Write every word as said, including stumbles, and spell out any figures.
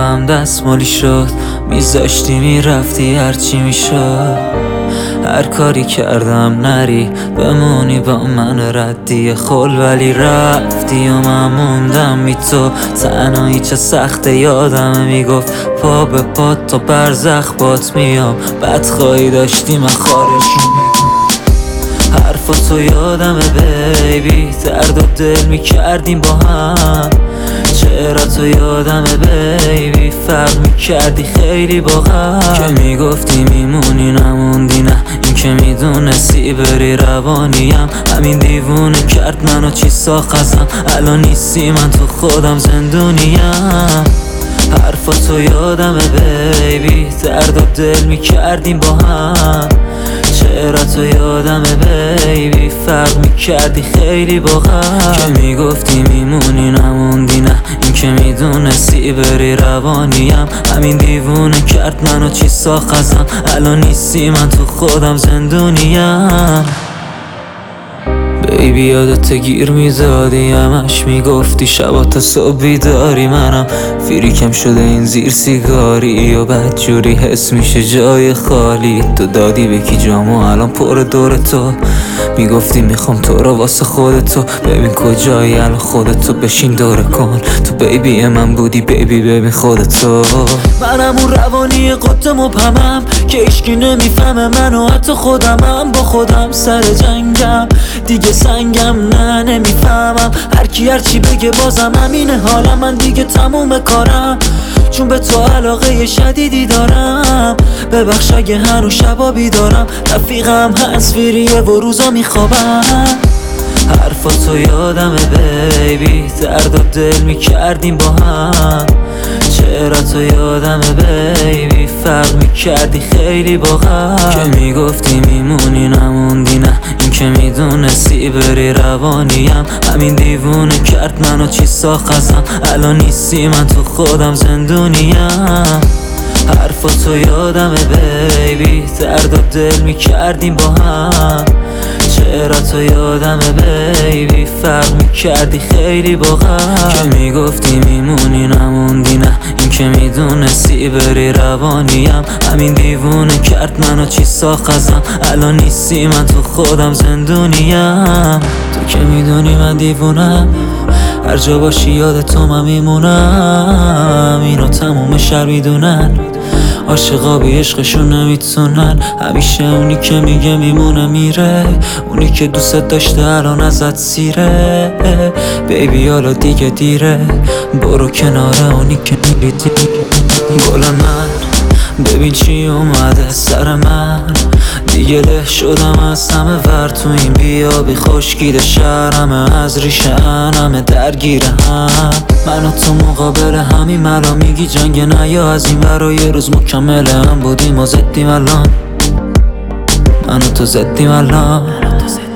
لبم دستمالی شد، میذاشتی میرفتی هرچی میشد. هر کاری کردم نری بمونی با من ردی خل، ولی رفتی و من موندم بی تو. تنهایی چه سخته، یادمه میگفت پا به پا تا برزخ بات میام. بدخواهی داشتی من خارشون حرفاتو یادمه بیبی، درد و دل میکردیم با هم. چرا تو یادمه بیبی، فرق میکردی خیلی با غم. که میگفتی میمونی نموندی، نه این که میدونستی بری روانیم. همین دیوونه کرد منو چی ساخت ازم، الان نیستی من تو خودم زندونیم. حرفاتو یادمه بیبی، درد و دل میکردیم با هم. چرا تو یادمه بیبی، فرق میکردی خیلی با غم. که میگفتی میمونی نموندی، نه این که میدونستی بری روانیم. همین دیوونه کرد منو چی ساخت ازم، الان نیستی من تو خودم زندونیم. بیبی یادت گیر میزادی، همش میگفتی شبا تا صبح بیداری. منم فریکم شده این زیر سیگاری و بدجوری حس میشه جای خالی. تو دادی به کی جامو الان پر دور تو، میگفتی میخوام تو رو واسه خودتو. ببین کجایی الان خودتو، بشین دوره کن. تو بیبی من بودی بیبی، ببین خودتو. منم اون روانی قط مبهمم که ایشکی نمیفهمه منو، حتی خودمم با خودم سر جنگم دیگه سنگم. نه نمیفهمم هر کی هر چی بگه بازم همینه حالم. من دیگه تموم کارم چون به تو علاقه شدیدی دارم. ببخش اگه هنوز شبا بیدارم، رفیقم هنسفیریه و روزا میخوابم. حرفاتو یادمه بیبی، درد و دل میکردیم با هم. چرا تو یادمه بیبی، فرق میکردی خیلی با غم. که میگفتی میمونی نموندی، نه این که میدونستی بری روانیم. همین دیوونه کرد منو چی ساخت ازم، الان نیستی من تو خودم زندونیم. حرفاتو یادمه بیبی، درد و دل میکردیم با هم. چرا تو یادمه بیبی، فرق میکردی خیلی با غم. که میگفتی میمونی نموندی، نه این که میدونستی بری روانیم. همین دیوونه کرد منو چی ساخت ازم، الان نیستی من تو خودم زندونیم. تو که میدونی من دیوونم، هر جا باشی یاد تو من میمونم. اینو تموم شهر میدونن، عاشقا بی عشقشون نمیتونن. همیشه اونی که میگه میمونه میره، اونی که دوست داشته الان ازت سیره. بیبی حالا دیگه دیره، برو کناره اونی که میری دیگه. گل من ببین چی اومده سر من، دیگه له شدم از همه ور تو این بیابی خشکیده شهرمه. از ریشه انمه درگیره هم، من و تو مقابل همین ملا میگی جنگ نه یا از این ور. یه روز مکمل هم بودیم و زدیم الان، من و تو زدیم الان.